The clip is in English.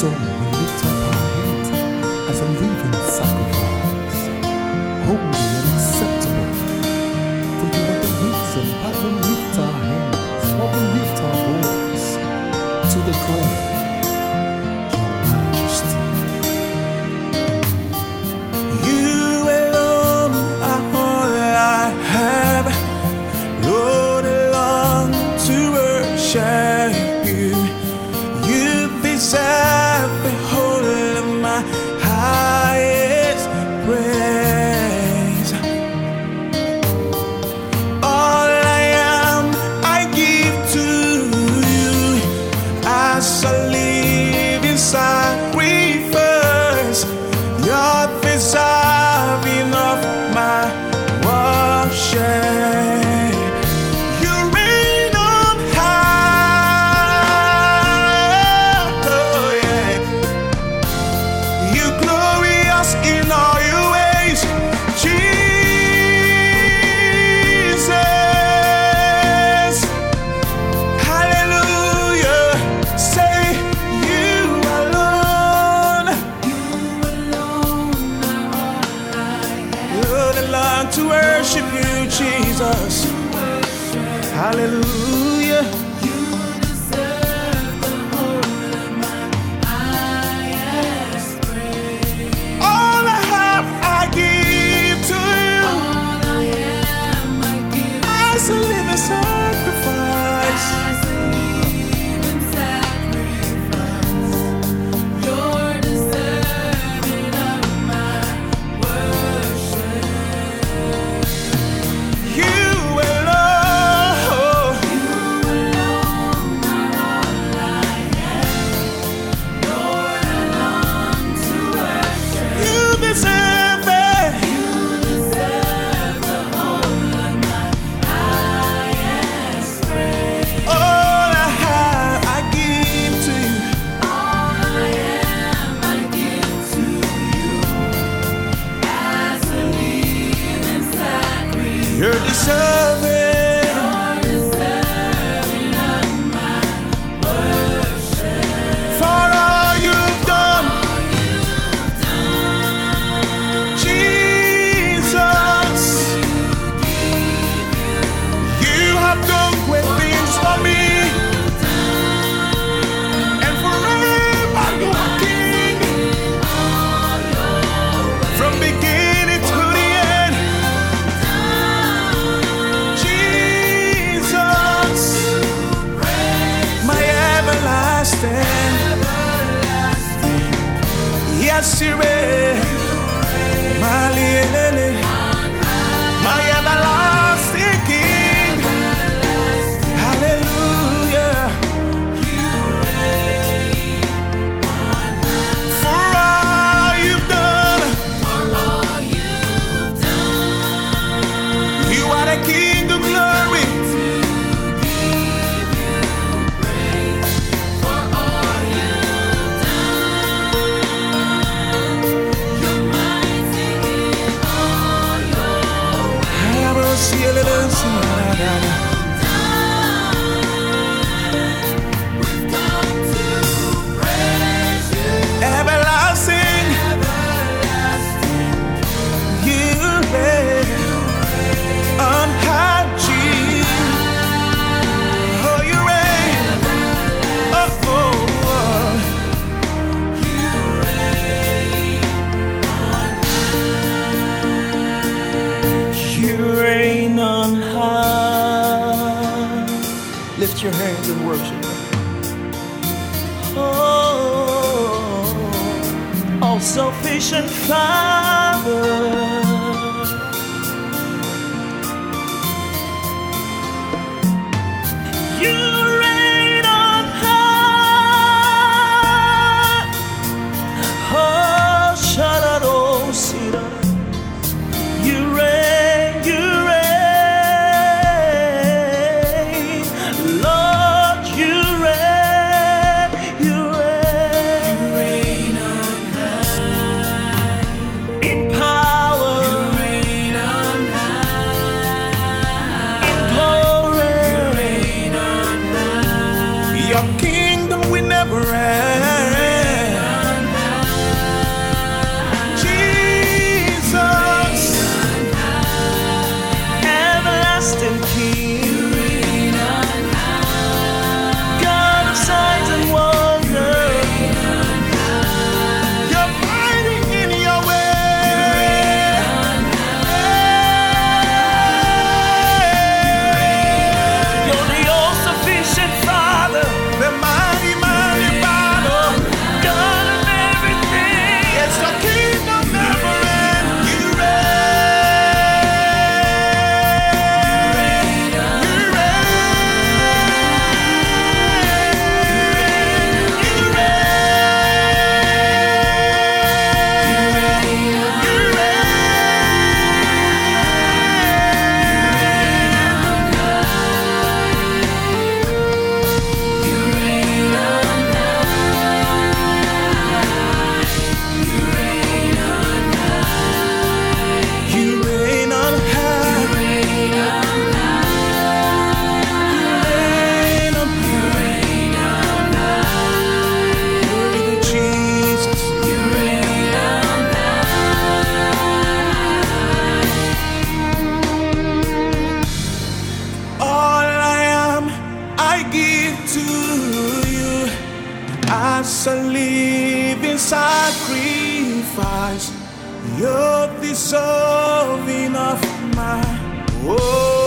So we lift up our hands as a living sacrifice, holy and acceptable. For you are the reason why we lift our hands, why we lift our voice to declare your majesty. You alone are all I have. Lord, I long to worship you. You deserve the whole of my highest praise. All I am, I give to you as a living sacrifice. You're deserving of my worship. You reign on high, oh yeah. You glorious in all your ways, Jesus. Hallelujah. Say you alone. Lord, I long to worship you, Jesus. Hallelujah. All I have, I give to you as a living sacrifice. You alone. You deserve it. All I have, I give to you. You're deserving. For all you've done, Jesus. You have done great things for me, and forever you are King. From beginning to the end, Jesus, my everlasting. Yes, you reign, my lily, my everlasting King. Hallelujah. For all you've done, you are the King of glory. Everlasting, you reign on high, Jesus. Oh, you reign. Oh, oh, oh. You reign on high. Lift your hands and worship. Oh, all sufficient Father. You reign on high. Oh, Shalado Sira. You reign, you reign. Lord, you reign, you reign. You reign on high. In power. You reign on high. In glory. You reign on high. Your kingdom will never end. sacrifice. You're deserving of my oh.